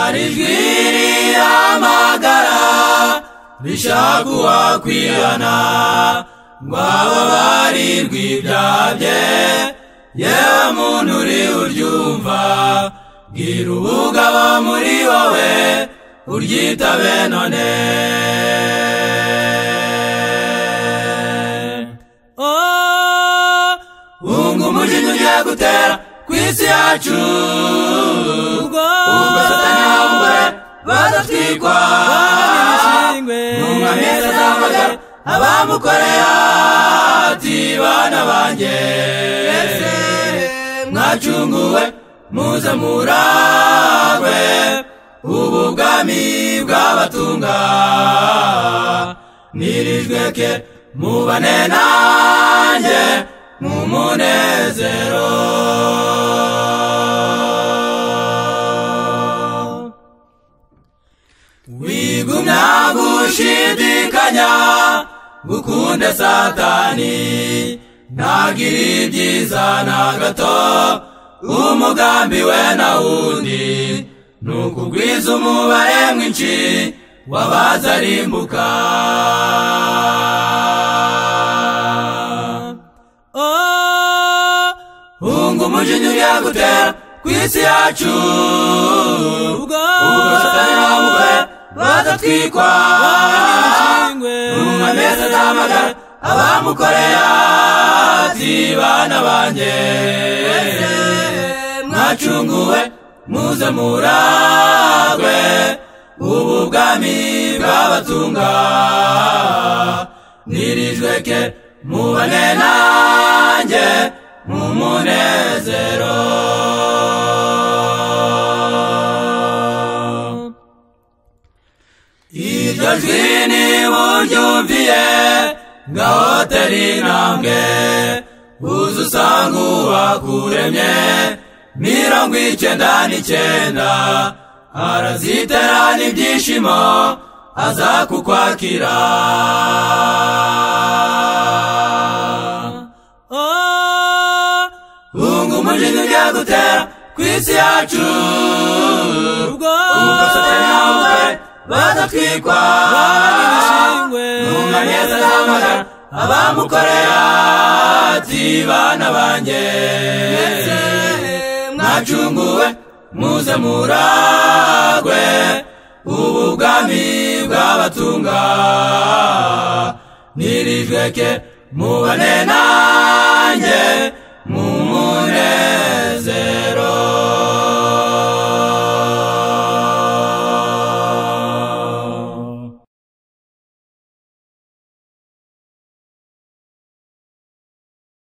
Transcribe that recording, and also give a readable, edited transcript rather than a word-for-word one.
hari ijwi rihamagara rishaka uwakwihana ngo ababarirwe ibyaha bye. Yewe muntu uri uryumva, bwira ubugabo muri wowe uryitabe none. Hunga umujinya ugiye gutera kw'isi yacu, ubwo Satani n'abagore bazatwikwa. N'umwami Yesu azahamagara abamukoreye ati bana banjye mwacunguwe muze muragwe ubu bwami bw'abatunga. Nirijwe ke mubane nanjye mu munezero. Wigumya gushidikanya gukunde Satani, ntagire ibyiza na gato. Umugambi we na wundi nukugwiza umubare mwinshi w'abazarimbuka. Hunga umujinya ugiye gutera kw'isi yacu, ubwo Satani n'abagore bazatwikwa. N'umwami Yesu azahamagara abamukoreye ati bana banjye mwacunguwe muze muragwe ubu bwami bw'abatunga. Nirijwe ke mubane nanjye mu munezero. Iryo jwi niburyumviye ngaho tera intambwe, uza usanga uwakuremye 99 araziterana ibyishimo aza kukwakira. Hunga umujinya ugiye gutera kw'isi yacu, ubwo Satani n'abagore bazatwikwa. N'umwami Yesu azahamagara abamukoreye ati bana banjye mwacunguwe muze muragwe ubu bwami bw'abatunga. Nirijwe ke mubane nanjye